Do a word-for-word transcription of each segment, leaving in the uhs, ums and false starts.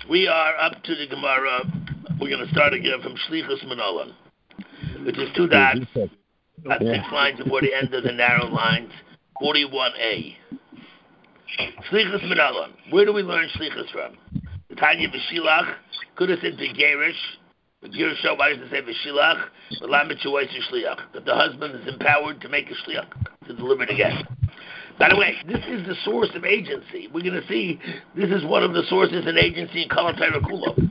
We are up to the Gemara. We're going to start again from Shlichus Manolan, which is two dots at six lines before the end of the narrow lines, forty-one A. Shlichus Manolan. Where do we learn Shlichus from? The Tanya B'Shilach could have said V'Gerish. V'Gerusha, why does it say B'Shilach? V'Lamet Shuwais Shliach. That the husband is empowered to make a Shliach, to deliver it again. By the way, this is the source of agency. We're going to see this is one of the sources in agency in Kol HaTorah Kula.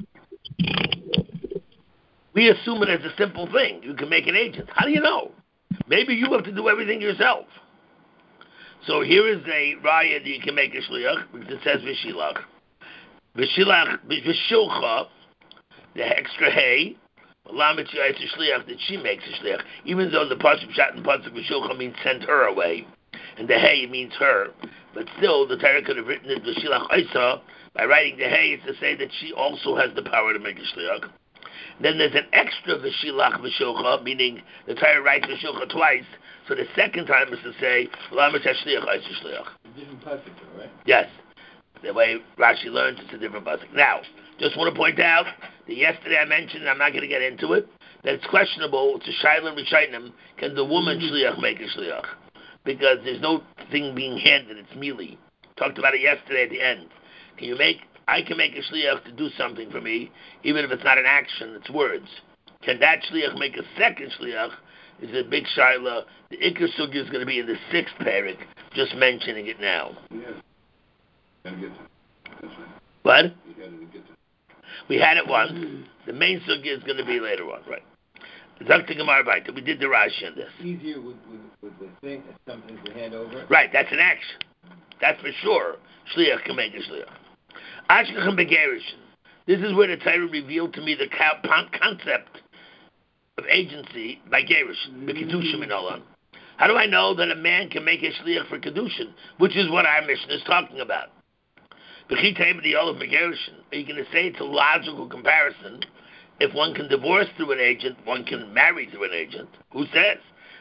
We assume it as a simple thing. You can make an agent. How do you know? Maybe you have to do everything yourself. So here is a raya that you can make a shliach, because it says v'shilach. V'shilach, v'shilcha, the extra hay, lamet shliach that she makes a shliach. Even though the pasuk shat and pasuk v'shilcha means send her away, and the hay means her, but still the Torah could have written it v'shilach oisa. By writing the hay, it's to say that she also has the power to make a shliach. Then there's an extra v'shilach v'shilcha, meaning the Torah writes v'shilcha twice. So the second time is to say lamet shliach oisa shliach. Different pasuk, right? Yes, the way Rashi learns, it's a different pasuk. Now, just want to point out that yesterday I mentioned, and I'm not going to get into it, that it's questionable. It's a shayla v'shaynim. Can the woman shliach make a shliach? Because there's no thing being handed, it's mealy. Talked about it yesterday at the end. Can you make, I can make a shliach to do something for me, even if it's not an action, it's words. Can that shliach make a second shliach? Is a big shayla. The Iker Sugya is going to be in the sixth parak, just mentioning it now. Yeah. Gotta get to it. That's right. What? You gotta get to it. We had it once. The main Sugya is going to be later on, right? Doctor Gemara Baita, we did the Rashi on this. Easier with, with, with the thing, it's something to hand over. Right, that's an action. That's for sure. Shliach can make a shliach. Ashkachem begerishin. This is where the Torah revealed to me the concept of agency by gerishin, the kedushim in Olam. How do I know that a man can make a shliach for kedushin, which is what our mission is talking about? B'chitayim the Olam begerishin. Are you going to say it's a logical comparison? If one can divorce through an agent, one can marry through an agent. Who says?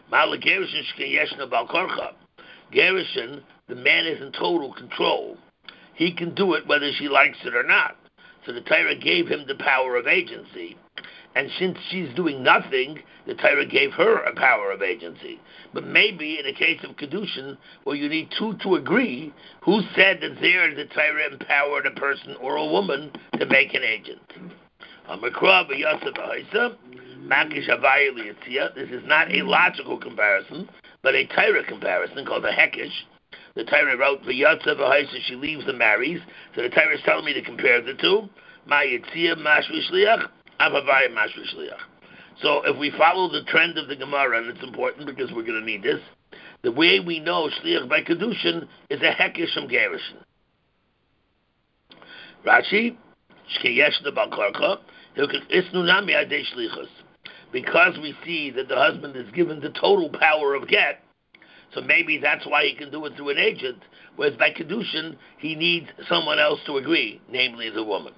Gerushin, the man is in total control. He can do it whether she likes it or not. So the Torah gave him the power of agency. And since she's doing nothing, the Torah gave her a power of agency. But maybe in a case of Kedushin, where you need two to agree, who said that there the Torah empowered a person or a woman to make an agent? This is not a logical comparison, but a Torah comparison called a Hekesh. The Torah wrote, V'yatza v'haisa, she leaves and marries. So the Torah is telling me to compare the two. Ma yitzia mashvi shliach, avavaya mashvi shliach. So if we follow the trend of the Gemara, and it's important because we're going to need this, the way we know shliach by Kedushin is a Hekesh from Gerushin. Rashi, shkeyeshna balkarka, because we see that the husband is given the total power of get, so maybe that's why he can do it through an agent, whereas by Kedushin, he needs someone else to agree, namely the woman.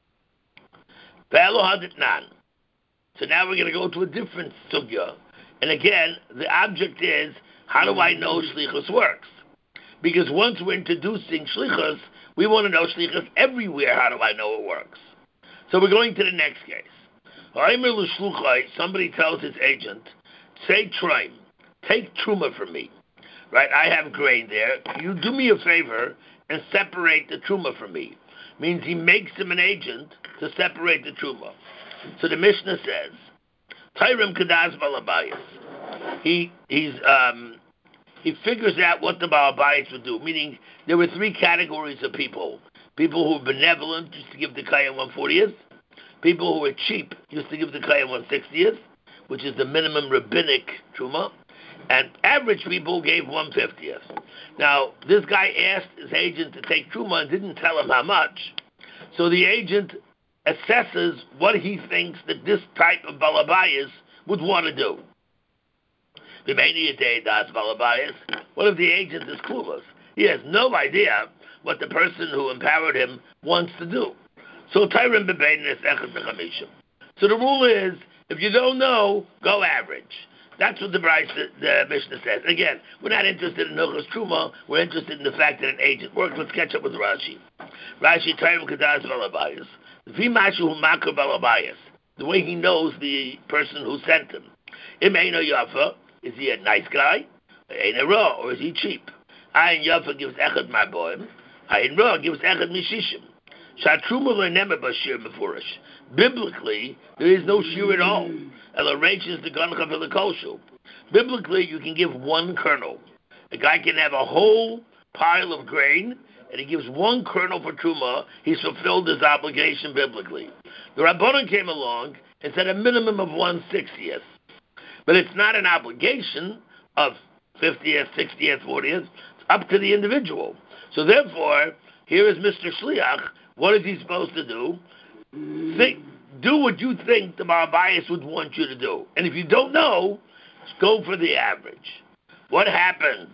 So now we're going to go to a different sugya. And again, the object is, how do I know shlichus works? Because once we're introducing shlichus, we want to know shlichus everywhere. How do I know it works? So we're going to the next case. Somebody tells his agent, say Troim, take Truma from me. Right, I have grain there. You do me a favor and separate the Truma from me. Means he makes him an agent to separate the Truma. So the Mishnah says, Tairim Kadaz Balabayas. He he's um he figures out what the Balabayas would do. Meaning there were three categories of people. People who were benevolent used to give the Kaya one fortieth. People who were cheap used to give the Kaya one sixtieth, which is the minimum rabbinic Truma. And average people gave one fiftieth. Now, this guy asked his agent to take Truma and didn't tell him how much. So the agent assesses what he thinks that this type of Balabayas would want to do. What if the agent is clueless? He has no idea what the person who empowered him wants to do. So Tyrim Bebein is Echad B'Chamishim. So the rule is, if you don't know, go average. That's what the Bryce, the, the Mishnah says. Again, we're not interested in Hilchos Truma. We're interested in the fact that an agent works. Let's catch up with Rashi. Rashi, Tarim Kedas Balabayas. V'mashu Makar Balabayas. The way he knows the person who sent him. Im Eino Yafa, is he a nice guy? Eino Ra, or is he cheap? Ayin Yafa gives Echad Marboim. Ayin Ra gives Echad Mishishim. Shatruma Le'nemer Bashir Mefurish. Biblically, there is no shear at all. Elaration is the Gancha for the Koshu. Biblically, you can give one kernel. A guy can have a whole pile of grain, and he gives one kernel for Truma. He's fulfilled his obligation biblically. The Rabbanon came along and said a minimum of one sixtieth. But it's not an obligation of fiftieth, sixtieth, fortieth. It's up to the individual. So therefore, here is Mister Shliach. What is he supposed to do? Think, do what you think the Balabayas would want you to do. And if you don't know, go for the average. What happens?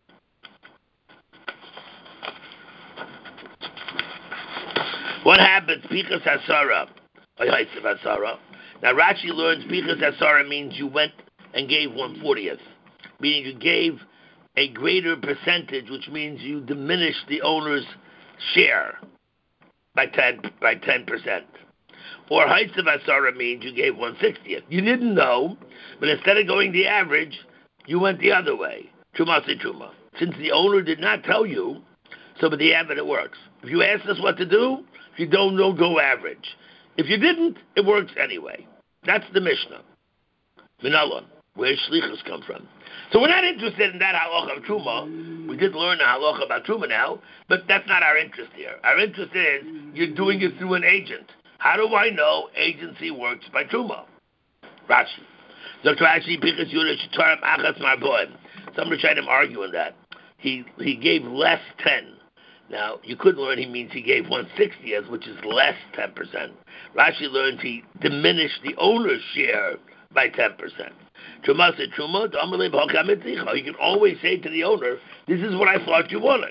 What happens? Pichas Hasara. Now Rashi learns Pichas Hasara means you went and gave one fortieth. Meaning you gave a greater percentage, which means you diminished the owner's share by ten by ten percent. Or Haitzav Asara means you gave one sixtieth. You didn't know, but instead of going the average, you went the other way. Truma se Truma. Since the owner did not tell you, so with the average it works. If you ask us what to do, if you don't know, go average. If you didn't, it works anyway. That's the Mishnah. Minalon, where Shlichus come from. So we're not interested in that halacha of Truma. We did learn the halacha about Truma now, but that's not our interest here. Our interest is you're doing it through an agent. How do I know agency works by Truma? Rashi. Doctor Rashi, Pichas Yudah, Shetarim, Achas, Marboim. Some Rishonim arguing that. He he gave less ten. Now, you could learn he means he gave one sixtieth, which is less ten percent. Rashi learns he diminished the owner's share by ten percent. Truma said, Truma, you can always say to the owner, this is what I thought you wanted.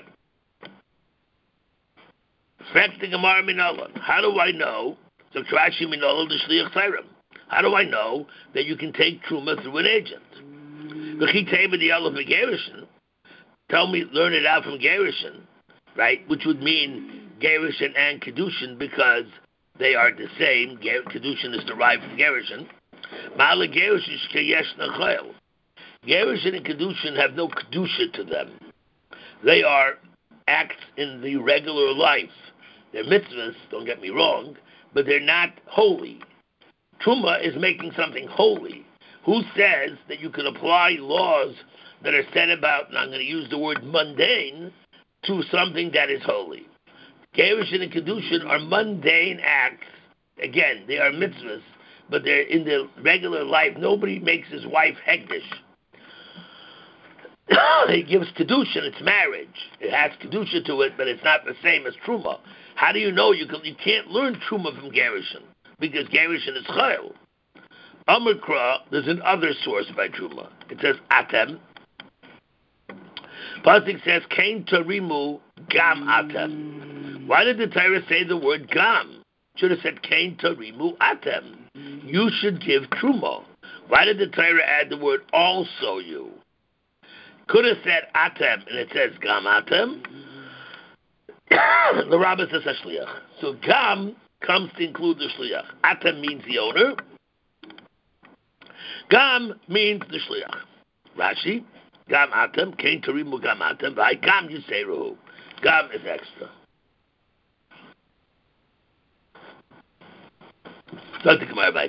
How do I know? So Rashi Minolo the Shliach Tzairim. How do I know that you can take Truma through an agent? Tell me, learn it out from Gerushin, right? Which would mean Gerushin and Kedushin because they are the same. Kedushin is derived from Gerushin. Gerushin and Kedushin have no Kedusha to them. They are acts in the regular life. They're mitzvahs, don't get me wrong, but they're not holy. Truma is making something holy. Who says that you can apply laws that are said about, and I'm going to use the word mundane, to something that is holy? Gerushin and Kedushin are mundane acts. Again, they are mitzvahs, but they're in the regular life. Nobody makes his wife hegdish. He gives Kedushin, it's marriage. It has Kedusha to it, but it's not the same as Truma. How do you know? You, can, you can't learn Truma from Gerushin, because Gerushin is Chayil. Amrkra, there's another source by Truma. It says Atem. Pasuk says, Kain Tarimu Gam Atem. Why did the Torah say the word Gam? Should have said Kain Tarimu Atem. You should give Truma. Why did the Torah add the word also you? Could have said Atem, and it says Gam Atem. The Rabbah says Shliach. So Gam comes to include the Shliach. Atem means the owner. Gam means the Shliach. Rashi, Gam Atem, Kain Tarimu Gam Atem, Vai Gam Yiseruhu. Gam is extra. Something come right.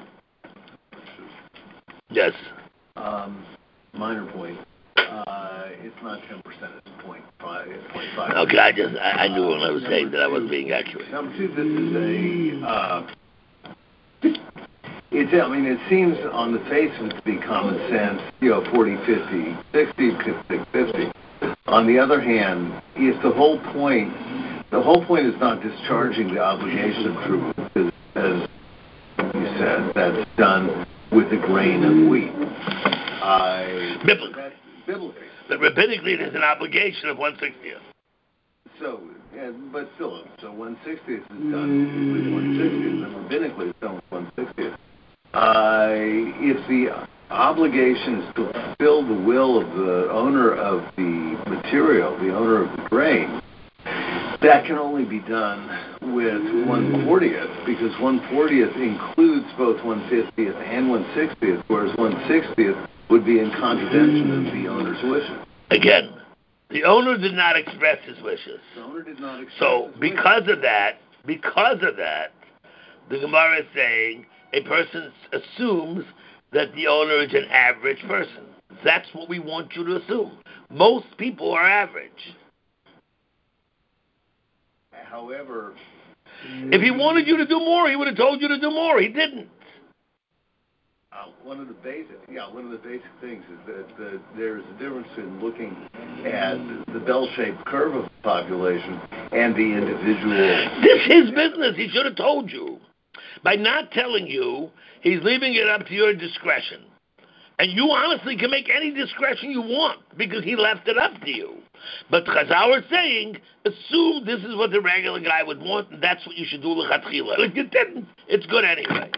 Yes. Um, minor point. Uh, it's not ten percent, it's point five, it's point five. Okay, I just, I, I knew when I was uh, saying that I wasn't being accurate. Number two, this is a, uh, it's, I mean, it seems on the face of it to be common sense, you know, forty, fifty, sixty, fifty, fifty. On the other hand, if the whole point, the whole point is not discharging the obligation of truth, because as you said, that's done with a grain of wheat. I, Biblically. That's biblically. But rabbinically, there's an obligation of one sixtieth. So, yeah, but still, so one sixtieth is done with one sixtieth, and rabbinically it's done with one sixtieth. Uh, if the obligations to fulfill the will of the owner of the material, the owner of the grain, that can only be done with one fortieth, because one fortieth includes both one fiftieth and one sixtieth, whereas one sixtieth would be in contravention of the owner's wishes. Again, the owner did not express his wishes. The owner did not express So his because wishes. of that, because of that, the Gemara is saying a person assumes that the owner is an average person. That's what we want you to assume. Most people are average. However, if he wanted you to do more, he would have told you to do more. He didn't. Uh, one of the basic, yeah, one of the basic things is that the, there's a difference in looking at the bell-shaped curve of the population and the individual. This is his business. He should have told you. By not telling you, he's leaving it up to your discretion. And you honestly can make any discretion you want because he left it up to you. But Chazal is saying, assume this is what the regular guy would want, and that's what you should do l'chatchila. If you didn't, it's good anyway.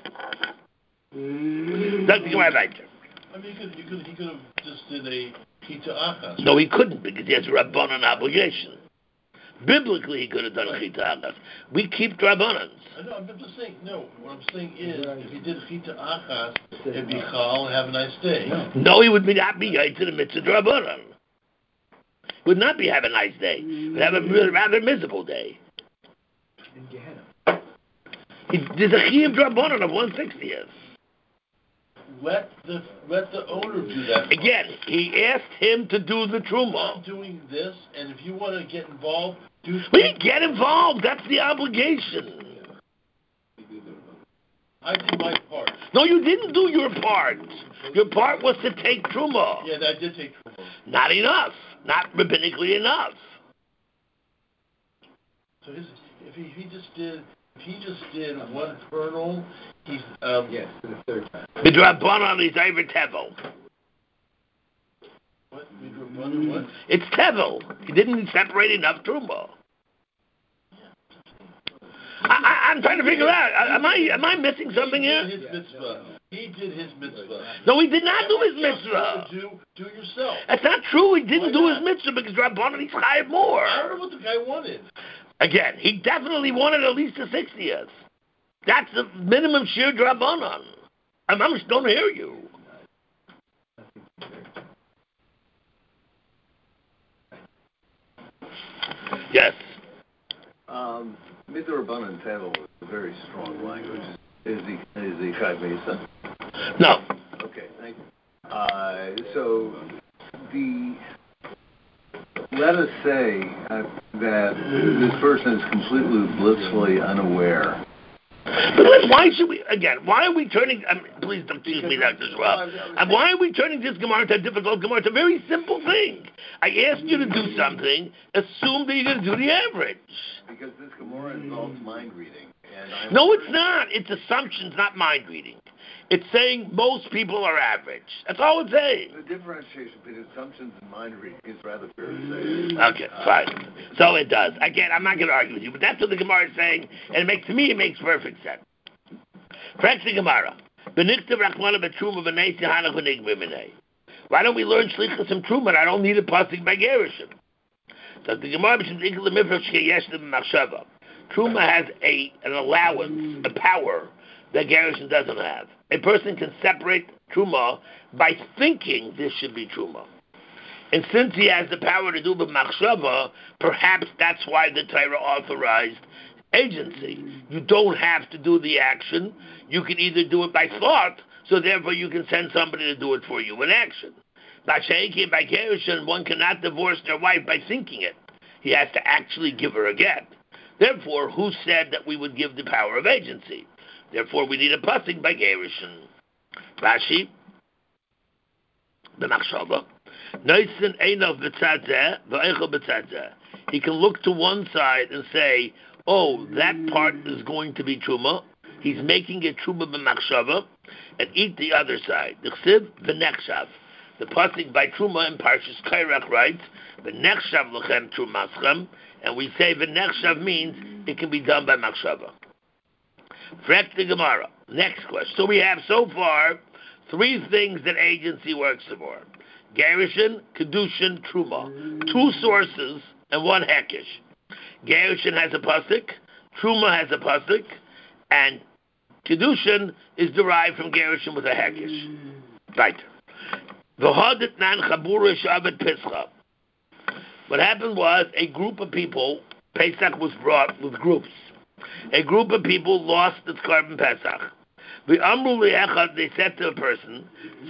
That's the Gemara right there. I mean, you could, you could, he could have just did a chita achas. No, he couldn't because he has a rabbanon obligation. Biblically, he could have done a chita achas. We keep rabbanons. I know, I'm just saying, no, what I'm saying is, if he did chita achas, it'd be chal and have a nice day. No, he would be not be to the mitzvah rabbanon. Would not be have a nice day. Would have a really rather miserable day. He, there's a chiyuv rabbanon of one sixtieth. Let the let the owner do that. Again, he asked him to do the truma. I'm doing this, and if you want to get involved, do. We get involved. That's the obligation. I did my part. No, you didn't do your part. Your part was to take truma. Yeah, I did take truma. Not enough. Not rabbinically enough. So his, if he, he just did, if he just did one kernel, he's um. Yes, for the third time. Midrabanan is over tevel. What? Midrabanan what? It's tevel. He didn't separate enough truma. I, I, I'm trying to figure out. Am I am I missing something he here? did his mitzvah. He did his mitzvah. No, he did not do his Yes, mitzvah. Do do it yourself. That's not true. He didn't Why do not? his mitzvah because Rabbanan he's chayav more. I don't know what the guy wanted. Again, he definitely wanted at least a sixtieth. That's the minimum sheer Rabbanan. I'm almost don't hear you. Yes. Um, Midrabanan Tevel is a very strong language. Is he is he Chai Mesa? No. Okay, thank you. Uh, so the let us say uh, that this person is completely blissfully unaware. But let's, why should we, again, why are we turning, um, please don't excuse me, Doctor Schwab, um, why are we turning this Gemara to a difficult Gemara? It's a very simple thing. I asked you to do something, assume that you're going to do the average. Because this Gemara involves mind reading. And I'm No, it's not. It's assumptions, not mind reading. It's saying most people are average. That's all it's saying. The differentiation between assumptions and mind reading is rather fair to say. Okay, fine. So it does. Again, I'm not going to argue with you, but that's what the Gemara is saying, and it makes, to me, it makes perfect sense. Frank's the Gemara. Why don't we learn Shlichus and Truma? I don't need a pasuk by Gerishim. So the Gemara Truma has a an allowance, a power that Gerishim doesn't have. A person can separate Truma by thinking this should be Truma. And since he has the power to do the machshava, perhaps that's why the Torah authorized agency. You don't have to do the action. You can either do it by thought, so therefore you can send somebody to do it for you in action. By Sheikhi, by Gerushin, one cannot divorce their wife by thinking it. He has to actually give her a get. Therefore, who said that we would give the power of agency? Therefore, we need a pasuk by Gerushin. Rashi, the machshava. He can look to one side and say, oh, that part is going to be truma. He's making it truma b'machshava, and eat the other side. The chsiv v'nechshav. The pasuk by truma in Parshas Kairach writes, v'nechshav lechem trumaschem, and we say v'nechshav means it can be done by machshava. Frek the Gemara. Next question. So we have so far three things that agency works for: Gerushin, Kedushin, Truma. Two sources and one hekish. Gerushin has a pasuk, Truma has a pasuk, and Kedushin is derived from Gerushin with a hekish. Right. V'hodet nan chabura shavet Pischa. What happened was a group of people, Pesach was brought with groups. A group of people lost its carbon Pesach. They said to a person,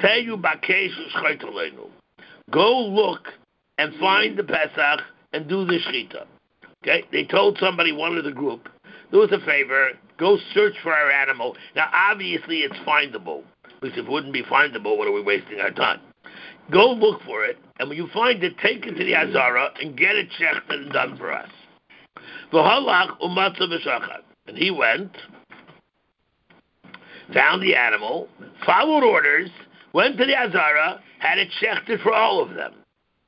go look and find the Pesach and do the Shechita. Okay? They told somebody, one of the group, do us a favor, go search for our animal. Now, obviously, it's findable. Because if it wouldn't be findable, what are we wasting our time? Go look for it, and when you find it, take it to the Azara and get it checked and done for us. And he went, found the animal, followed orders, went to the Azara, had it checked for all of them.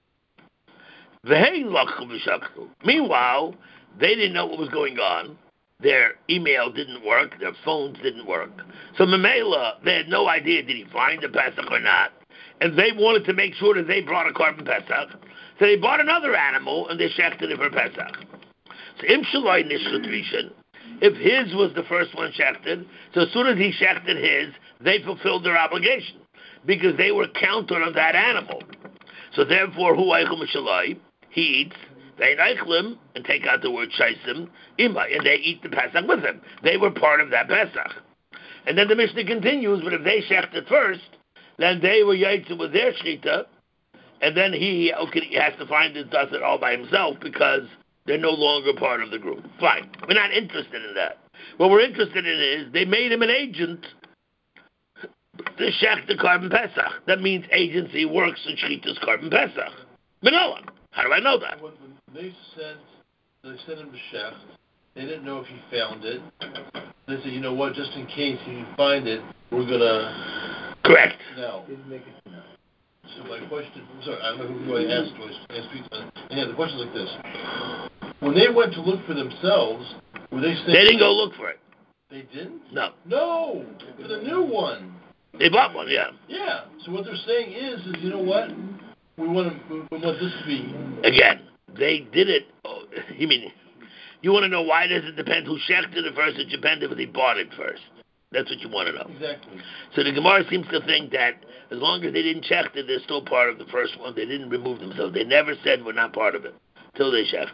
Meanwhile, they didn't know what was going on. Their email didn't work. Their phones didn't work. So Mamela, they had no idea, did he find the Pesach or not? And they wanted to make sure that they brought a carbon Pesach. So they bought another animal and they shechted it for Pesach. So Im Shaloi Nishchut Rishon, if his was the first one shechted, so as soon as he shechted his, they fulfilled their obligation because they were counted on that animal. So therefore, Hu Eichel Mishaloi, he eats, they Eichlim, and take out the word Shaisim, Ima, and they eat the Pesach with him. They were part of that Pesach. And then the Mishnah continues, but if they shechted first, then they were Yaitza with their Shechita, and then he, okay, he has to find it, does it all by himself because they're no longer part of the group. Fine. We're not interested in that. What we're interested in is they made him an agent to shech the carbon Pesach. That means agency works in Shechita's carbon Pesach. Manoah. How do I know that? When, when they sent, they sent him to shech, they didn't know if he found it. They said, you know what, just in case you find it, we're going to... Correct. No. So my question, sorry, I don't know who I asked. I asked people, yeah, the question's like this. When they went to look for themselves, were they saying... They didn't go look for it. They didn't? No. No! For the new one. They bought one, yeah. Yeah. So what they're saying is, is you know what? We want to, we want this to be... Again, they did it... Oh, you mean... You want to know why does it depend who shechted it first? It depended if they bought it first. That's what you want to know. Exactly. So the Gemara seems to think that as long as they didn't check it, they're still part of the first one. They didn't remove themselves. They never said we're not part of it till they checked.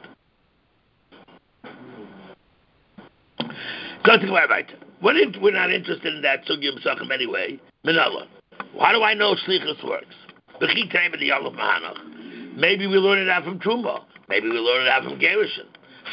Go to Gemara right. We're not interested in that Sugya M'Sachim anyway. Minallah. How do I know Shlichus works? Maybe we learn it out from Truma. Maybe we learn it out from Gerushin.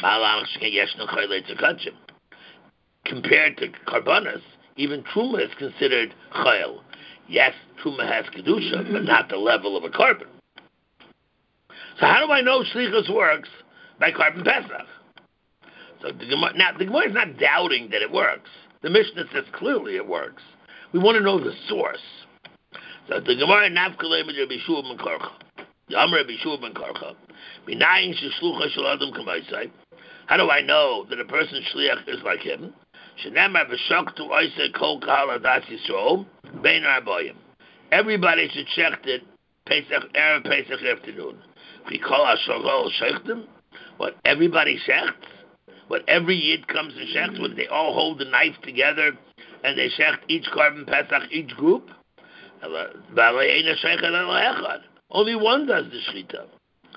Compared to Karbanas, even Truma is considered Chayil. Yes, Truma has Kedusha, but not the level of a carbon. So how do I know Shlichus works by carbon Pesach? So the Gemara, now, the Gemara is not doubting that it works. The Mishnah says clearly it works. We want to know the source. So the Gemara, Nafkalei mit Rabbi Shua ben Karcha. Yamar Rabbi Shua ben Karcha. Minayin sheshlucha shel adam k'maisai. How do I know that a person's shliach is like him? Shenemar v'shoktu oisei kol kahal adas Yisrael bein arboyim. Everybody should check it Pesach Erev Pesach afternoon. V'kol hashogol shechtim. What everybody shechts? What every yid comes and shechts? When they all hold the knife together and they shecht each carbon Pesach, each group? Only one does the shechita.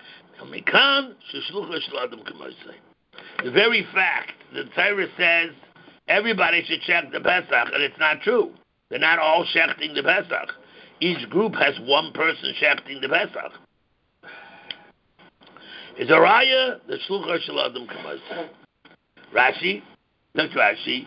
The very fact that Torah says everybody should check the Pesach, and it's not true. They're not all shechting the Pesach. Each group has one person shechting the Pesach. Is a raya the shlucha shel adam k'maisai. Rashi, look Rashi.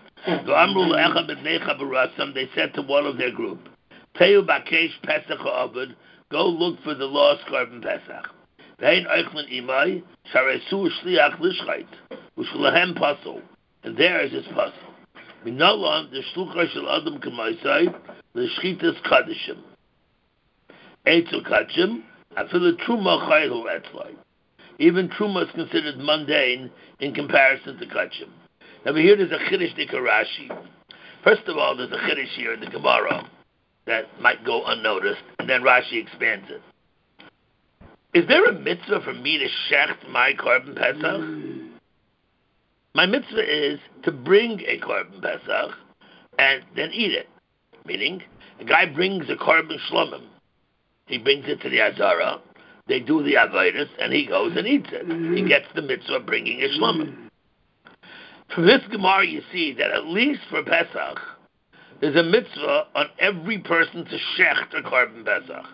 They said to one of their group, Teu bakesh Pesach ha'avod, go look for the lost carbon Pesach. Vein oichlin imai, sharesu shliach lishchait, ushulahem puzzle, and there is his puzzle. Minalon, the shlucha shel adam k'maisai, l'shchitas kadishim. Eitzu kachim, afilu truma chaylu etzlai. Even truma is considered mundane in comparison to kachim. Now here there's a chiddush dika Rashi. First of all, there's a chiddush here in the Gemara. that might go unnoticed, and then Rashi expands it. Is there a mitzvah for me to shecht my Korban Pesach? My mitzvah is to bring a Korban Pesach and then eat it. Meaning, a guy brings a Korban Shlomim. He brings it to the Azara, they do the Avodas, and he goes and eats it. He gets the mitzvah of bringing a Shlomim. From this Gemara, you see that at least for Pesach, there's a mitzvah on every person to shecht a Korban Pesach.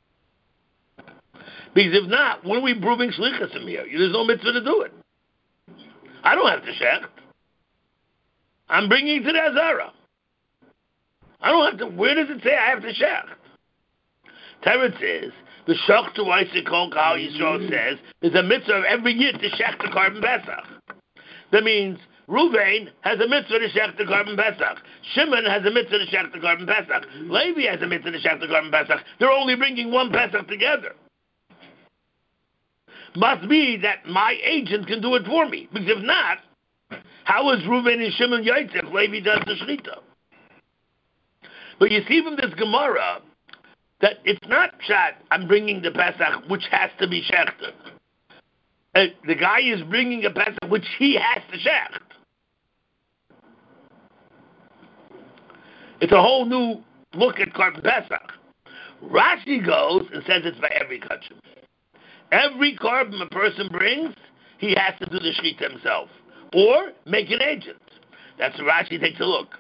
Because if not, when are we proving shlichus in here? There's no mitzvah to do it. I don't have to shecht. I'm bringing it to the Azara. I don't have to. Where does it say I have to shecht? Teretz says the shach to Kol Kal Yisrael says there's a mitzvah of every year to shecht the Korban Pesach. That means Ruvain has a mitzvah to shecht the Korban Pesach. Shimon has a mitzvah to shecht the Korban Pesach. Levi has a mitzvah to shecht the Korban Pesach. They're only bringing one Pesach together. Must be that my agent can do it for me. Because if not, how is Reuven and Shimon Yaitz if Levi does the Shechita? But you see from this Gemara that it's not Pshat, I'm bringing the Pesach, which has to be shechted. Uh, the guy is bringing a Pesach, which he has to shecht. It's a whole new look at Korban Pesach. Rashi goes and says it's by every kachim. Every korban a person brings, he has to do the shechita himself, or make an agent. That's where Rashi takes a look.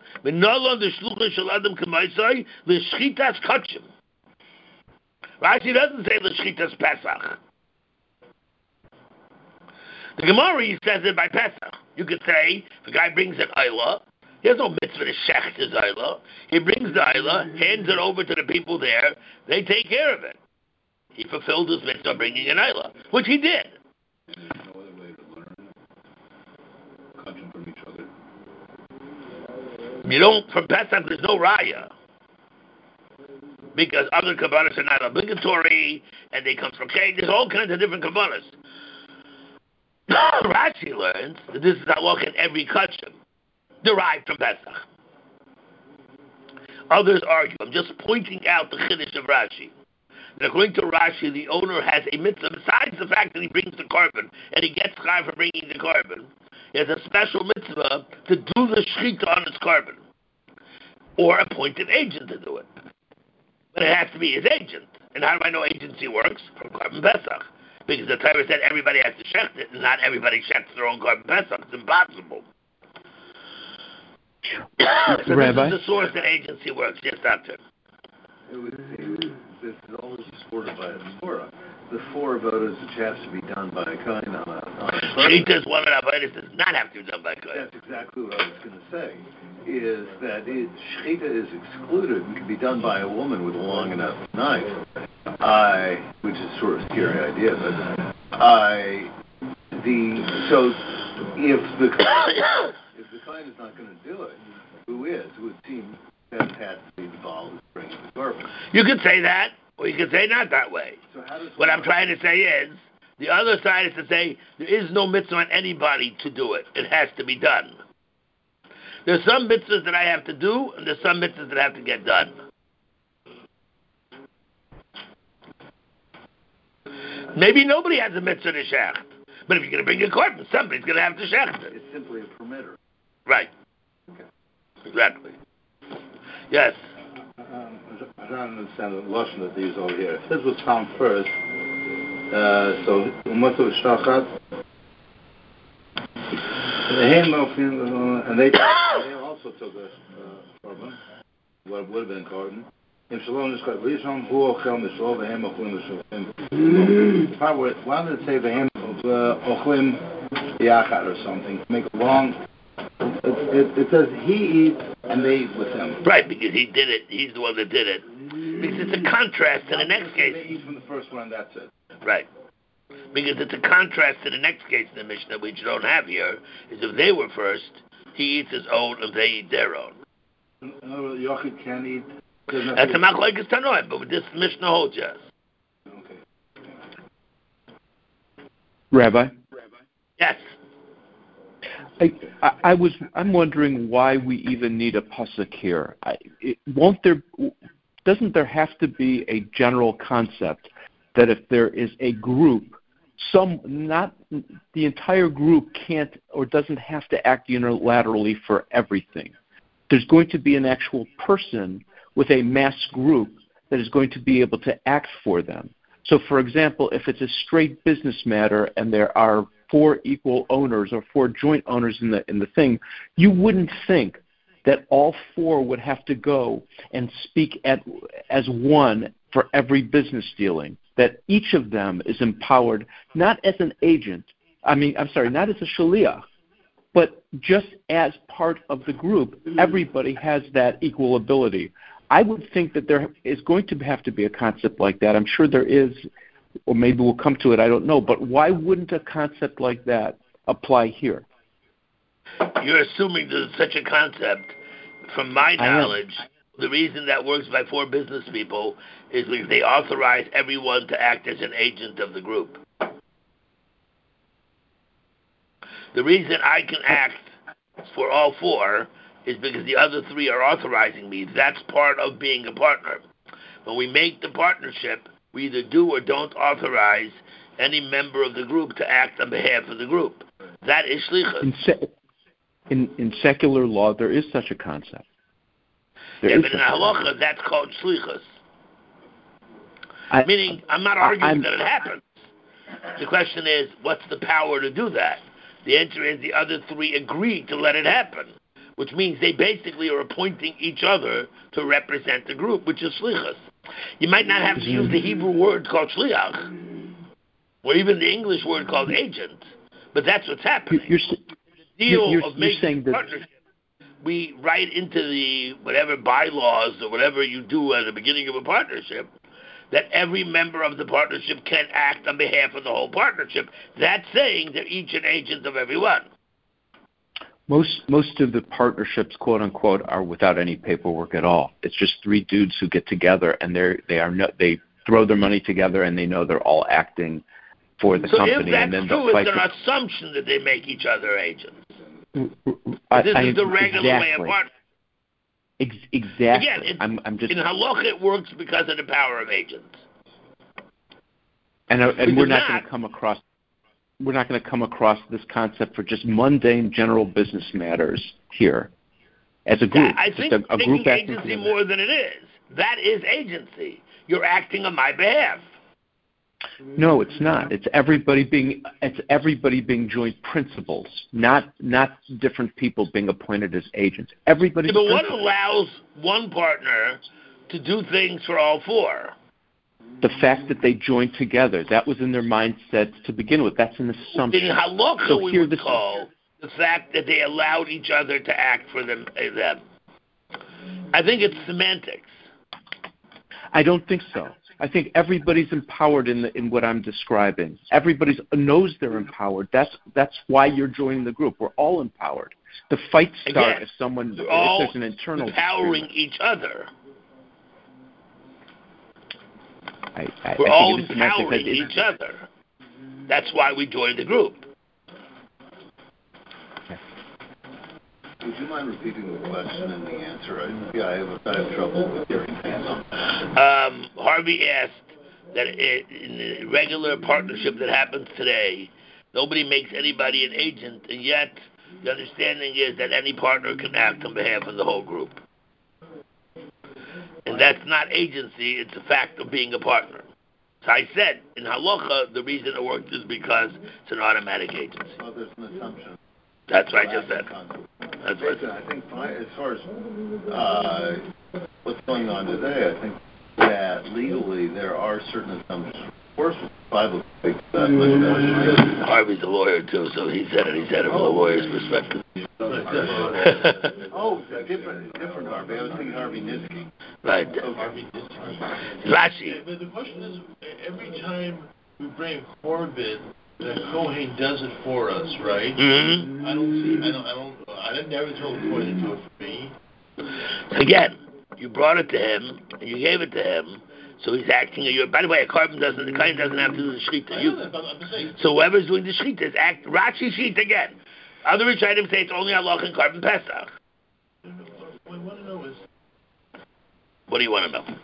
Rashi doesn't say l'shchitas Pesach. The Gemara says it by Pesach. You could say if a guy brings an Eilah, he has no mitzvah to shecht his Eilah. He brings the Eilah, hands it over to the people there. They take care of it. He fulfilled his mitzvah bringing an Eilah, which he did. There's no other way to learn cutting from each other. You don't, from Pesach, there's no raya. Because other kabbalas are not obligatory, and they come from Cain. There's all kinds of different kabbalas. Rashi learns that this is halach in every kachim, derived from Pesach. Others argue. I'm just pointing out the chiddush of Rashi. That according to Rashi, the owner has a mitzvah, besides the fact that he brings the korban, and he gets chai for bringing the korban, he has a special mitzvah to do the shechita on his korban, or appoint an agent to do it. But it has to be his agent. And how do I know agency works? From Korban Pesach. Because the Torah said everybody has to shecht it, and not everybody shechts their own Korban Pesach. It's impossible. So Rabbi? This is the source that agency works. Yes, Doctor. It was, it was, this is always supported by a Torah. The four avodas which has to be done by a kohen on a, on a Shechita is one of the avodas does not have to be done by a kohen. That's exactly what I was going to say. Is that it, shechita is excluded and can be done by a woman with a long enough knife. I, which is sort of a scary idea, but I, the so if the if the kohen is not going to do it, who is? It would seem that it has to be involved with bringing the korban. You could say that, or you could say not that way. So how does what I'm trying to say is, the other side is to say there is no mitzvah on anybody to do it. It has to be done. There's some mitzvahs that I have to do, and there's some mitzvahs that have to get done. Maybe nobody has a mitzvah to shecht. But if you're going to bring a korban, somebody's going to have to shecht it. It's simply a permitter. Right. Okay. Exactly. Yes. Um, I don't understand the lashon that they use over here. If this was found first, uh, so umat of shachat, and they they also took a korban, what would have been korban. If Shalom is called Rishon, who ochel mishol v'hem ochlim mishol. If I were, why did it say v'hem ochlim yachad or something? Make it long. It, it, it says he eats and they eat with him. Right, because he did it. He's the one that did it. Because it's a contrast to the next case. They eat from the first one, that's it. Right. Because it's a contrast to the next case in the Mishnah, which you don't have here, is if they were first, he eats his own and they eat their own. No, Yochid can't eat. That's a machlokes tanoim, but with this Mishnah holds, yes. Okay. Rabbi? Yes. I, I, I was. I'm wondering why we even need a pasuk here. I, it, won't there? doesn't there have to be a general concept that if there is a group, some not the entire group can't or doesn't have to act unilaterally for everything. There's going to be an actual person with a mass group that is going to be able to act for them. So, for example, if it's a straight business matter and there are four equal owners or four joint owners in the in the thing, you wouldn't think that all four would have to go and speak at, as one for every business dealing, that each of them is empowered not as an agent, I mean, I'm sorry, not as a shaliach, but just as part of the group, everybody has that equal ability. I would think that there is going to have to be a concept like that. I'm sure there is, or maybe we'll come to it, I don't know, but why wouldn't a concept like that apply here? You're assuming there's such a concept. From my knowledge, the reason that works by four business people is because they authorize everyone to act as an agent of the group. The reason I can act for all four is because the other three are authorizing me. That's part of being a partner. When we make the partnership, we either do or don't authorize any member of the group to act on behalf of the group. That is shlichus. In, se- in, in secular law, there is such a concept. There yeah, but in halacha, that's called shlichus. I, Meaning, I'm not arguing I'm, that it happens. The question is, what's the power to do that? The answer is the other three agree to let it happen, which means they basically are appointing each other to represent the group, which is shlichus. You might not have to use the Hebrew word called shliach, or even the English word called agent, but that's what's happening. You're, the deal you're, of you're making that partnership, we write into the whatever bylaws or whatever you do at the beginning of a partnership that every member of the partnership can act on behalf of the whole partnership. That's saying they're each an agent of everyone. Most most of the partnerships, quote unquote, are without any paperwork at all. It's just three dudes who get together and they they are no, they throw their money together and they know they're all acting for the so company. If that's and then true, fight it's an for... assumption that they make each other agents. I, this I, is the regular exactly. way of partnership. Ex- exactly. Again, it, I'm, I'm just in halacha it works because of the power of agents. And uh, and we're not, not going to come across we're not going to come across this concept for just mundane general business matters here as a group. I just think a, a group agency acting more than it is. That is agency. You're acting on my behalf. No, it's not. It's everybody being it's everybody being joint principals, not not different people being appointed as agents. Everybody. Yeah, but what allows one partner to do things for all four? The fact that they joined together, that was in their mindset to begin with. That's an assumption. In halacha, so we here would this call the fact that they allowed each other to act for them. Uh, them. I think it's semantics. I don't think so. I think everybody's empowered in the, in what I'm describing. Everybody knows they're empowered. That's that's why you're joining the group. We're all empowered. The fights start Again, if someone we're if all there's an internal empowering dispute. each other. I, I, We're I all think empowering it each other. That's why we joined the group. Would you mind repeating the question and the answer? I, yeah, I have, I have trouble with hearing things. Um, Harvey asked that it, in the regular partnership that happens today, nobody makes anybody an agent, and yet the understanding is that any partner can act on behalf of the whole group. And that's not agency, it's a fact of being a partner. So I said, in halacha, the reason it worked is because it's an automatic agency. Well, there's an assumption. That's what I just said. That's what I Listen, I think as far as uh, what's going on today, I think that legally there are certain assumptions. Of course, the Bible speaks that much better. Harvey's a lawyer too, so he said it. He said it from a lawyer's perspective. Oh, different, different Harvey. I was thinking Harvey Niski. Right. Harvey Rashi. But the question is, every time we bring Corbin, the Kohen does it for us, right? Mm-hmm. I don't see. I don't. I don't. I didn't never told the Kohen to do it for me. Again, you brought it to him and you gave it to him, so he's acting. You. By the way, a carbon doesn't. The Kohen doesn't have to do the shechita. You. So whoever's doing the shechita is act. Rashi shechita again. Other Rishonim say it's only halach and carbon pesach. What I want to know is, What do you want to know?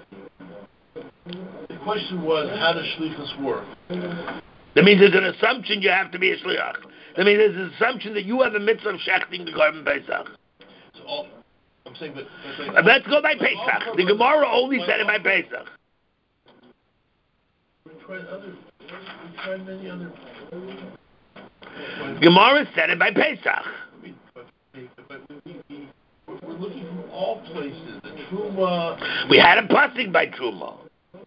The question was, how does shlichus work? That means there's an assumption you have to be a shliach. That means there's an assumption that you have a mitzvah of shechting the Korban Pesach. So all, I'm saying, but, but, but let's go by Pesach. The Gemara only said it by Pesach. We tried other. We tried many other. Gemara said it by Pesach. I mean, but, but we, we, we're looking from all places. The Truma. We had a pasuk by Truma.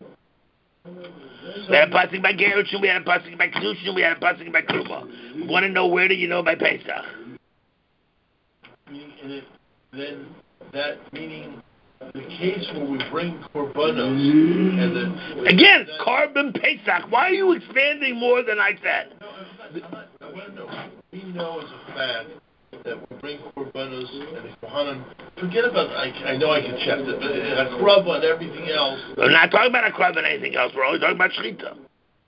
We had a pasuk by Gerushin, we had a pasuk by Kedushin, we had a pasuk by Truma. We want to know, where do you know by Pesach? Meaning, and it, then that meaning the case where we bring korbanos and the again Korban Pesach. Why are you expanding more than I said? No, I'm not, I'm not, I want to know. We know as a fact that we bring korbanos and the kohanim. Forget about. I, I know I can check it, but a krava and everything else. We're not talking about a krava and anything else. We're only talking about shechita.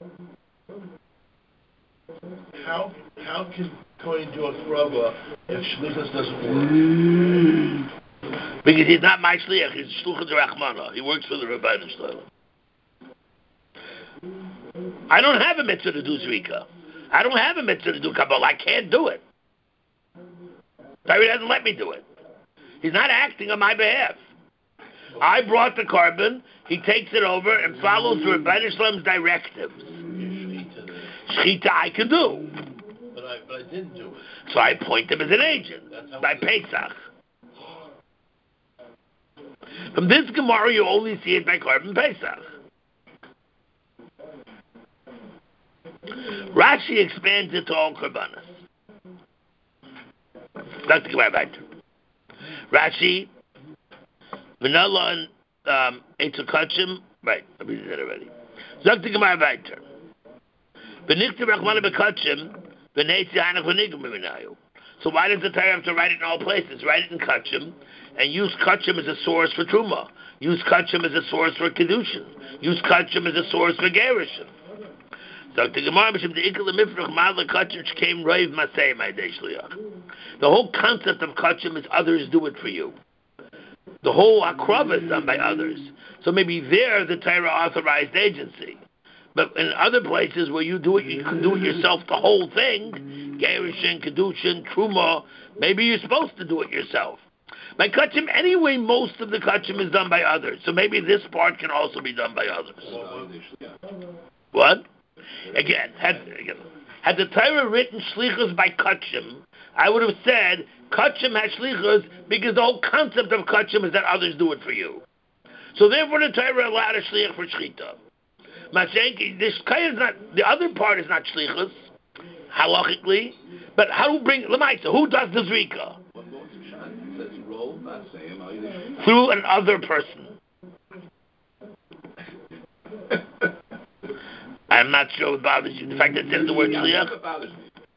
How how can Kohen do a krava if shlichus doesn't work? Because he's not my shliach. He's shluchah d'Rachmana. He works for the Rebbeinu Shalom. I don't have a mitzvah to do zrika. I don't have a mitzvah to do kabbalah. I can't do it. Torah doesn't let me do it. He's not acting on my behalf. I brought the korban. He takes it over and follows the Rebbeinu Shalom's directives. Shechita I can do. But I, but I didn't do it. So I appoint him as an agent by Pesach. From this Gemara, you only see it by Korban Pesach. Rashi expands it to all Korbanos. That's the Gemara back. Rashi, Vanilla and um, Eitzel Kachim, right, I read that already. Zok the Gemara back. B'nichti Rachmana b'Kachim, b'neitzi hanach v'nigum b'minayu. So why does the Torah have to write it in all places? Write it in Kachim, and use Kachim as a source for Truma. Use Kachim as a source for Kedushin. Use Kachim as a source for Gerushin. So the Gemara B'Shem the Ikal Mifrach Madla Kachim came Reiv Masei Ma'idei Shliach. The whole concept of Kachim is others do it for you. The whole Akrava is done by others. So maybe there the Torah authorized agency. But in other places where you do it, you can do it yourself, the whole thing, Gerushin, Kedushin, Truma, maybe you're supposed to do it yourself. By Kachim, anyway, most of the Kachim is done by others. So maybe this part can also be done by others. What? Again, had, again, had the Torah written Shlichus by Kachim, I would have said Kachim has Shlichus because the whole concept of Kachim is that others do it for you. So therefore the Torah allowed a Shliach for Shechita. Mashenki, this is not, the other part is not shlichus, halachically, but how do bring Lamaisa? Who does the zrika? Through another person. I'm not sure what bothers you. The fact that it says the word shliach.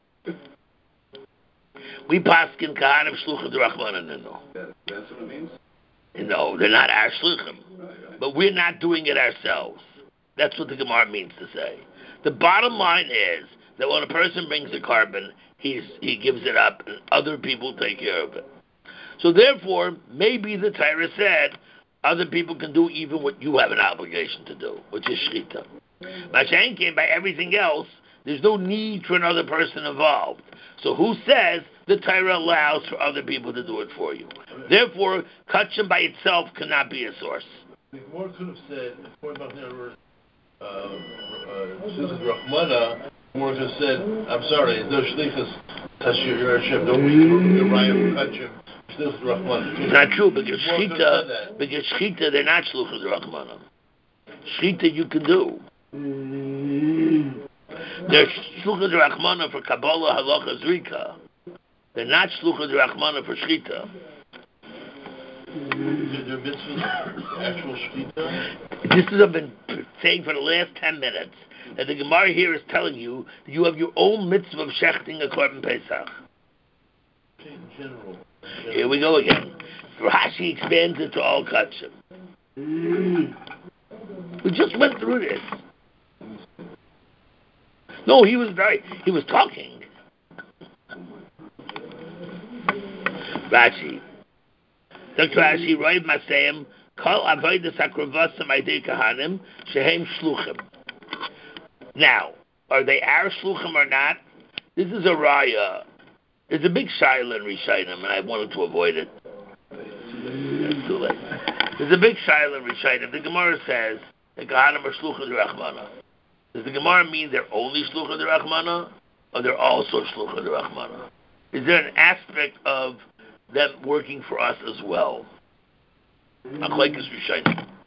We paskin kahanim shluchim d'Rachmanan. No, that's what it means. No, they're not our shluchim, but we're not doing it ourselves. That's what the Gemara means to say. The bottom line is that when a person brings a korban, he's, he gives it up, and other people take care of it. So therefore, maybe the Torah said other people can do even what you have an obligation to do, which is shechita. Mashen came by everything else. There's no need for another person involved. So who says the Torah allows for other people to do it for you? Therefore, kachim by itself cannot be a source. The Gemara could have said, according to Uh, uh, Rachmana, more just said, I'm sorry, no shlichus tashir your Hashem. Don't be Uriah Kachim. Shlichus Rachmana. Not true, because shchita, because shchita, they're not shlichus Rachmana. Shchita you can do. They're shlichus Rachmana for Kabbalah, Halacha, Zrika. They're not shlichus Rachmana for shchita. Their mitzvahs, actual shchita. This is I've been saying for the last ten minutes, that the Gemara here is telling you that you have your own mitzvah of shechting a korban Pesach. In general. Here we go again. Rashi expands it to all kachim. We just went through this. No, he was very, he was talking. Rashi. Doctor Rashi, Rav Masayim, Kol avodas hakrovasam aidei kahanim shehem shluchim. Now, are they our shluchim or not? This is a raya. There's a big shaila in Rishayim, and I wanted to avoid it. It's too late. There's a big shaila in Rishayim. The Gemara says the kahanim are shluchim d'Rachmana. Does the Gemara mean they're only shluchim d'Rachmana, or they're also shluchim d'Rachmana? Is there an aspect of them working for us as well? It's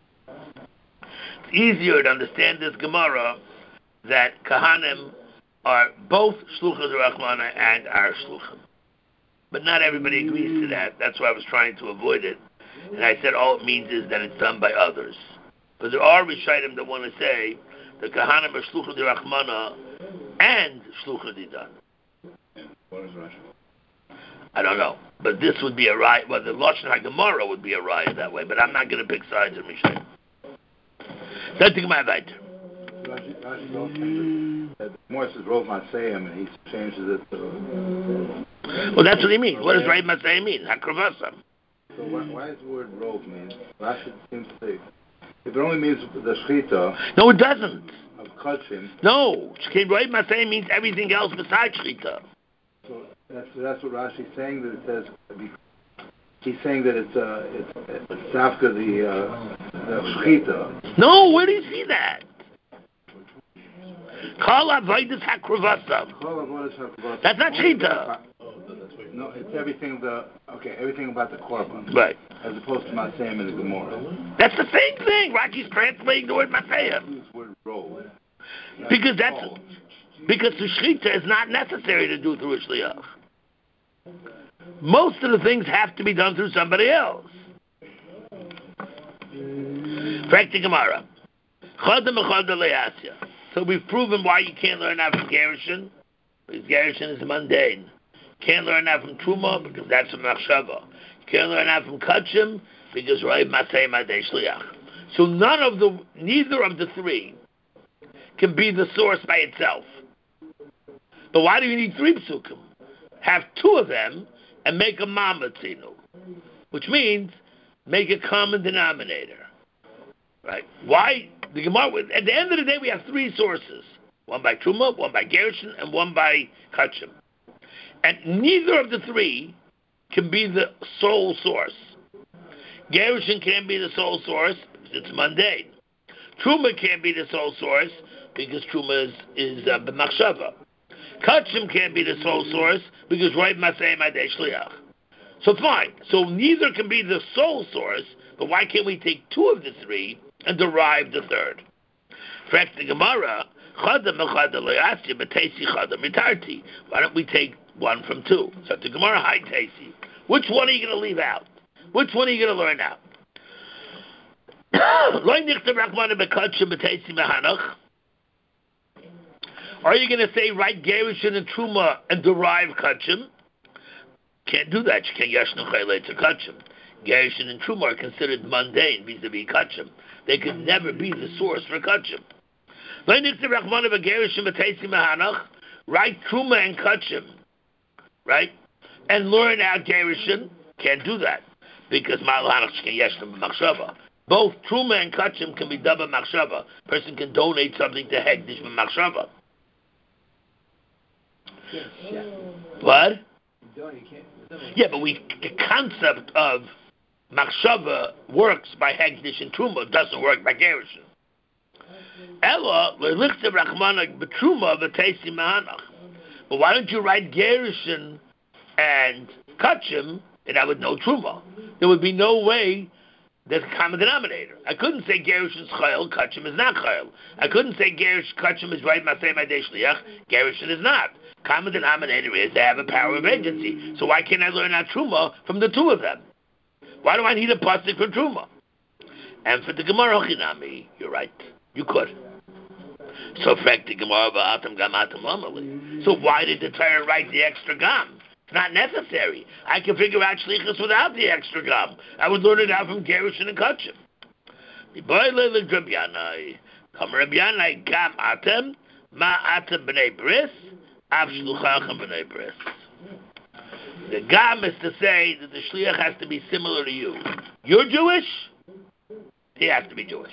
easier to understand this Gemara that Kahanim are both Shluchim D'Rachmana and our Shluchim. But not everybody agrees to that. That's why I was trying to avoid it. And I said all it means is that it's done by others. But there are Rishayim that want to say the Kahanim are Shluchim D'Rachmana and Shluchim D'Dan. What is Rashi? I don't know, but this would be a riot. Well, the Lashon HaGemara would be a riot that way, but I'm not going to pick sides in Mishnah. Don't think my right. Rashi, Rashi also that Morris is Rov Masayim, and he changes it to... Well, that's what he means. What does Rov Masayim mean? Hakrovasam. So why, why does the word Rov mean? Rashi seems to say, if it only means the Shechita... No, it doesn't. Of Kachim... No, Rov Masayim means everything else besides Shechita. So that's that's what Rashi's saying, that it says he's saying that it's uh it's it's after the uh, the shechita. No, where do you see that? Kol avodas hakrovasam. That's not shechita. No, it's everything the okay everything about the korban. Right. As opposed to Masayim in the Gemara. That's the same thing. Rashi's translating the word Masayim. Word roll. Because that's. Because the shechita is not necessary to do through a shliach. Most of the things have to be done through somebody else. Fracti Gemara. So we've proven why you can't learn that from Gerushin, because Gerushin is mundane. Can't learn that from Truma, because that's a machshava. Can't learn that from Kachim, because Rav Masay Madei Shliach. So none of the, neither of the three can be the source by itself. But why do you need three psukim? Have two of them and make a mamatzinu, which means make a common denominator. Right? Why? The Gemara, at the end of the day, we have three sources: one by Truma, one by Gershon, and one by Kachim. And neither of the three can be the sole source. Gershon can't be the sole source because it's mundane. Truma can't be the sole source because Truma is, is uh, b'machshava. Kachim can't be the sole source because Rav Masay Madei Shliach. So fine. So neither can be the sole source, but why can't we take two of the three and derive the third? Why don't we take one from two? So the Gemara, hi Tasi. Which one are you going to leave out? Which one are you going to learn out? Are you going to say write Gerushin and Truma and derive Kachim? Can't do that. You can't yashnu chaylei to Kachim. Gerushin and Truma are considered mundane vis-a-vis Kachim. They could never be the source for Kachim. Write Truma and Kachim, right? And learn out Gerushin. Can't do that because both Truma and Kachim can be double machshava. Person can donate something to Hegdish from machshava. What? Yeah, but we the concept of machshava works by Hegdish and Truma, doesn't work by Gerushin. Ella le'lichtav rachmana b'truma v'teisi mahanach. But why don't you write Gerushin and Kachim, and I would know Truma? There would be no way there's a common denominator. I couldn't say Gerushin is chayil, Kachim is not chayil. I couldn't say Gerush, Kachim is right, Masay Madei Shliach, Gerushin is not. Common denominator is they have a power of agency. So why can't I learn out Truma from the two of them? Why do I need a pasuk for Truma? And for the Gemara Chinami, you're right. You could. So frack the Gemara ba'atam gamatam lamali. So why did the Torah write the extra gam? It's not necessary. I can figure out shlichus without the extra gam. I would learn it out from Gerushin and Kachim. Come Rabbi Yanai gam atem ma atem b'nei bris av shluchachem b'nei bris. The gam is to say that the shliach has to be similar to you. You're Jewish, He has to be Jewish.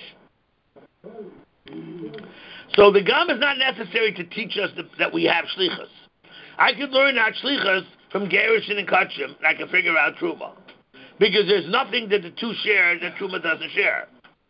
So the Gam is not necessary to teach us that, that we have Shlichus. I could learn out Shlichus from Gerushin and Kachim, and I can figure out Truma. Because there's nothing that the two share that Truma doesn't share.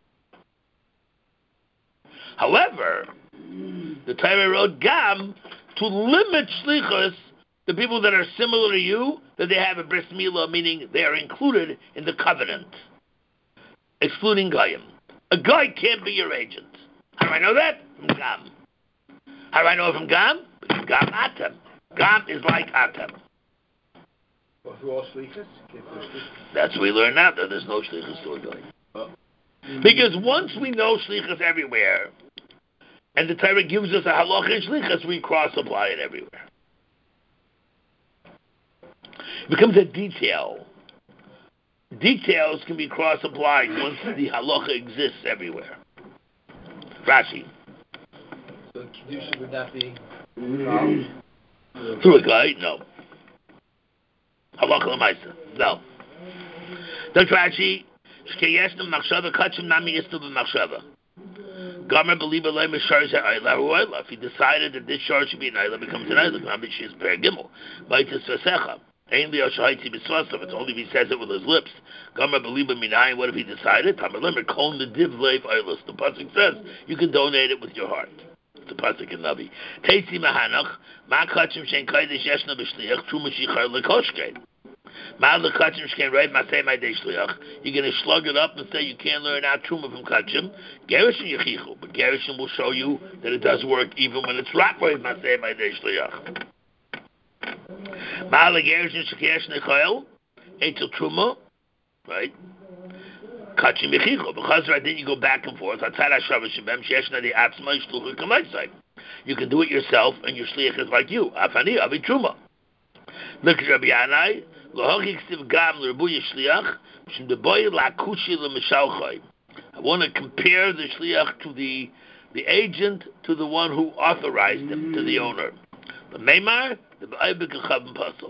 However, the Torah wrote Gam to limit Shlichus, the people that are similar to you, that they have a bris milah, meaning they are included in the covenant, excluding Goyim. A guy can't be your agent. How do I know that? From Gam. How do I know it from Gam? Because Gam Atem. Gam is like Atem. Well, through all shlichus? That's what we learn now, that there's no shlichus to a guy. Oh. Because once we know shlichus everywhere, and the Torah gives us a halacha in shlichus, we cross-apply it everywhere. It becomes a detail. Details can be cross-applied once the halacha exists everywhere. Rashi. So Kedusha would not be... Um, through a guy? No. Halacha l'maisa. No. That's Rashi. Shkeyeshna machshava kachim nami istu b'machshava. Gomer believe alay mishar ze'ayla hu ayla. If he decided that this shar should be an ayla, becomes an ayla. Gomer b'shiz per gimel. Baitis v'secha. Ein li oshaitzi b'svasav. It's only if he says it with his lips. Gomer believe minayin. What if he decided? Tamar lemer kol nediv leiv aylas. The pasuk says you can donate it with your heart. The pasuk in Navi. Teitzi mahanach ma kachim shein kaidish yeshna b'shliach truma shichar lekoshkein. Ma lekachim shein reiv masei ma'idei shliach. You're going to slug it up and say you can't learn out truma from kachim. Gerushin yechichu, but Gerushin will show you that it does work even when it's rak reiv masei ma'idei shliach. Ma legerushin shekesh nechoel etel truma, right? Kachim yechichu. Because right then you go back and forth. You can do it yourself, and your shliach is like you. Afani avi truma. Look at Rabbi Yanai. I want to compare the shliach to the the agent to the one who authorized him, to the owner. The Meimar, the Ba'ibik Puzzle.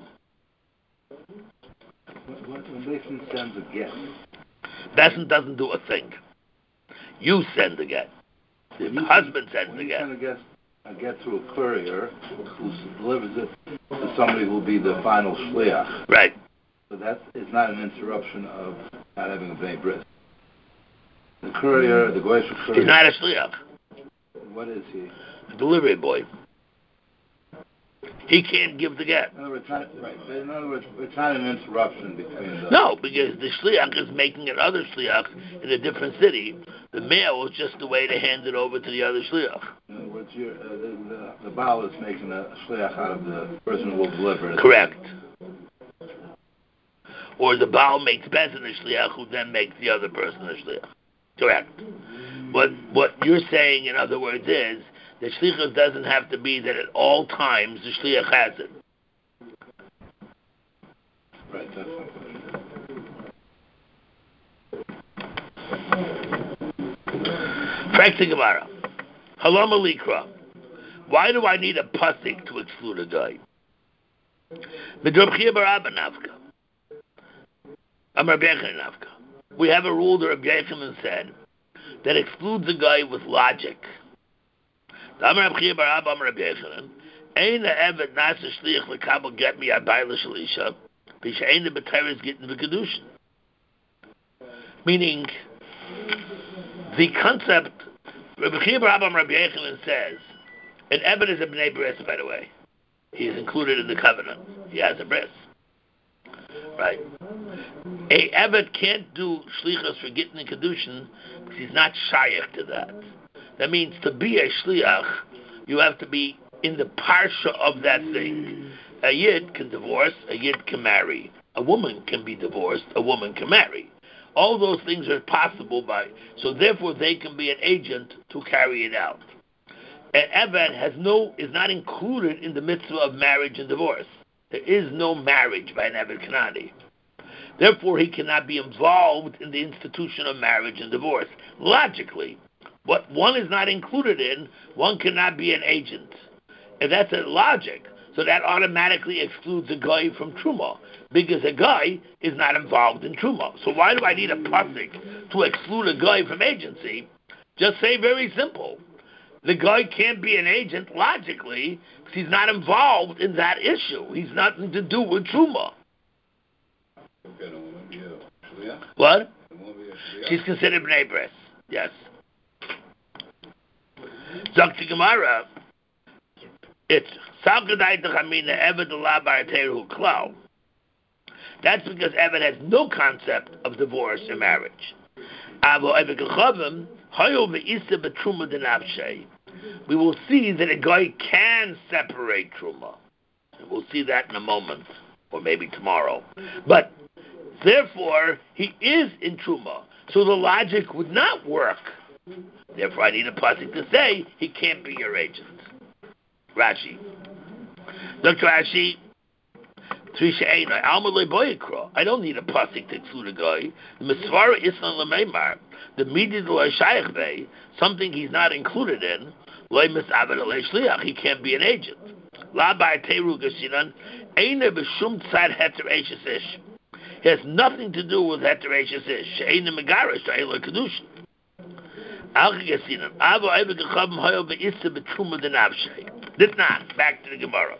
When Beis sends a get, Besson doesn't do a thing. You send the get. The you husband sends when the you get. send a get, a get through a courier who delivers it to somebody who will be the final shliach. Right. So that is not an interruption of not having a bnei bris. The courier, the goyish courier. He's not a shliach. What is he? A delivery boy. He can't give the get. In other words, not, right. In other words, it's not an interruption between the... No, because the shliach is making another shliach in a different city. The mail is just a way to hand it over to the other shliach. In other words, you're, uh, the, the, the Baal is making a shliach out of the person who will deliver it. Correct. Or the Baal makes Bezin a shliach, who then makes the other person a shliach. Correct. What what you're saying, in other words, is the shlichus doesn't have to be that at all times the shliach has it. Right, that's my question. Practic Gemara. Halom alikra. Why do I need a pasuk to exclude a guy? Midrabchia barabba nafka. Amar Bechon nafka. We have a rule that Rabbi Yochanan said that excludes a guy with logic. Amar Rabchia barabba Amar Rabbi Yochanan. Ein ha'eved nasa shliach l'kabel get me abayla shalisha. B'she'ein the b'teres getting the kedushin. Meaning, the concept, Rabbi Chia bar Abba Rabbi Yochanan says, an Eved is a bnei bris, by the way. He is included in the covenant. He has a bris. Right? A Eved can't do shlichus for getting the kedushin because he's not shayach to that. That means to be a shliach, you have to be in the parsha of that thing. A yid can divorce, a yid can marry. A woman can be divorced, a woman can marry. All those things are possible by, so therefore they can be an agent to carry it out. An Eved has no, is not included in the mitzvah of marriage and divorce. There is no marriage by an Eved Kanani. Therefore he cannot be involved in the institution of marriage and divorce. Logically, what one is not included in, one cannot be an agent. And that's a logic. So that automatically excludes a guy from Truma, because a guy is not involved in Truma. So why do I need a pasuk to exclude a guy from agency? Just say very simple. The guy can't be an agent logically because he's not involved in that issue. He's nothing to do with Truma. What? She's considered Bnei Bris. Yes. Zakti Gemara. It's Salkadai Tachamina Eved Labar Teru Klau. That's because Eved has no concept of divorce or marriage. Avo Eved Gechavim Hayo Ve'isa Betruma Denavshay. We will see that a guy can separate Truma. We'll see that in a moment, or maybe tomorrow. But therefore, he is in Truma. So the logic would not work. Therefore, I need a pasuk to say he can't be your agent. Rashi. Look, Rashi. I don't need a pasuk to exclude a guy. The Misvara Islam Lameimar, the Midid Shayach Bey, something he's not included in, he can't be an agent. It has nothing to do with heterosis ish. This not back to the Gemara.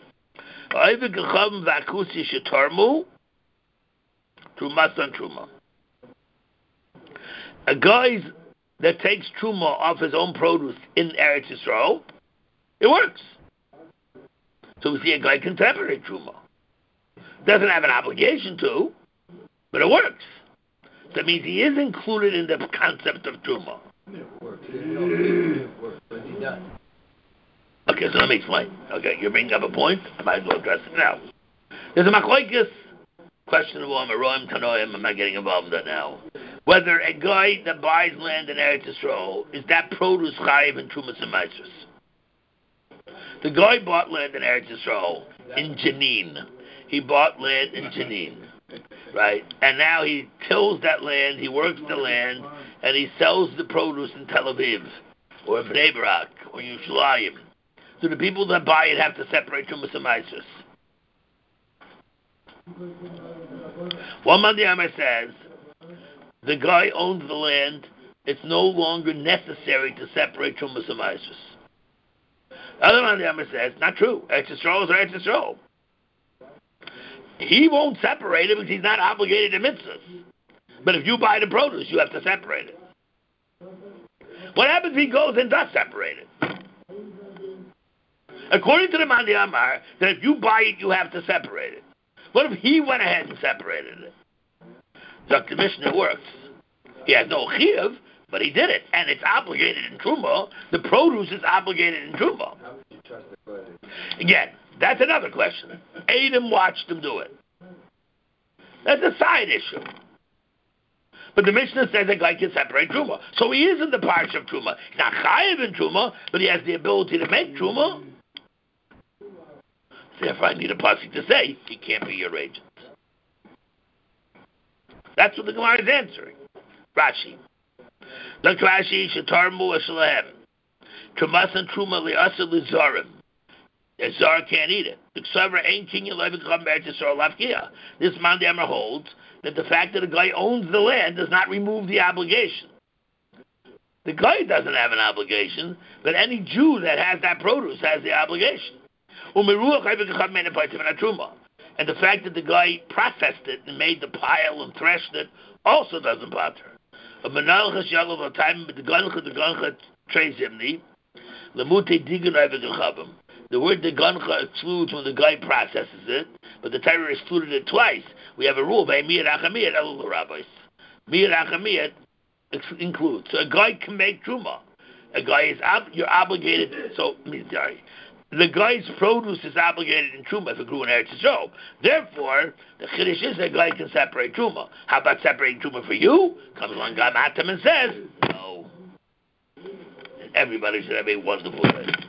A guy that takes truma off his own produce in Eretz Yisrael, it works. So we see a guy can separate truma. Doesn't have an obligation to, but it works. So that means he is included in the concept of truma. It works. It works. What's he done? Okay, so let me explain. Okay, you're bringing up a point. I might as well address it now. There's a machlokes, questionable, I'm a roim tanoim, I'm not getting involved in that now. Whether a guy that buys land in Eretz Yisrael, is that produce chayiv in Trumas and Maasros? The guy bought land in Eretz Yisrael, in Jenin. He bought land in Jenin, right? And now he tills that land, he works the land, and he sells the produce in Tel Aviv, or Bnei Brak, or Yerushalayim. Do the people that buy it have to separate Trumas and Maasros? One Mandiyama says, the guy owns the land, it's no longer necessary to separate Trumas and Maasros. The other Mandiyama says, not true. Eretz Yisrael is Eretz Yisrael. He won't separate it because he's not obligated to mitzvahs. But if you buy the produce, you have to separate it. What happens if he goes and does separate it? According to the Mandi Amar, that if you buy it, you have to separate it. What if he went ahead and separated it? Doctor Mishnah works. He has no chiyuv, but he did it. And it's obligated in Truma. The produce is obligated in Truma. How would you trust the question? Again, that's another question. Adam watched him do it. That's a side issue. But the Mishnah says a guy can separate Truma. So he is in the parsha of Truma. He's not chayiv in Truma, but he has the ability to make Truma. Therefore, I need a pasuk to say he can't be your agent. That's what the Gemara is answering. Rashi. Look, Rashi, Shatarmu Ashalahem. Trumas and Truma li'asa li'zarim. A zar can't eat it. The Ksavra ain't king in Levi Chum Eretz Yisrael Lafkia. This Mandamar holds that the fact that a guy owns the land does not remove the obligation. The guy doesn't have an obligation, but any Jew that has that produce has the obligation. And the fact that the guy processed it and made the pile and threshed it also doesn't bother. The word degancha excludes when the guy processes it, but the Torah excluded it twice. We have a rule by miyad achamiyat elul rabbis. Miyad achamiyat includes. So a guy can make truma. A guy is ob- you're obligated. So sorry. The guy's produce is obligated in Truma if it grew in Eretz Yisrael. Therefore, the Chiddush is that a guy can separate Truma. How about separating Truma for you? Comes along God Matam and says, no. And everybody should have a wonderful day.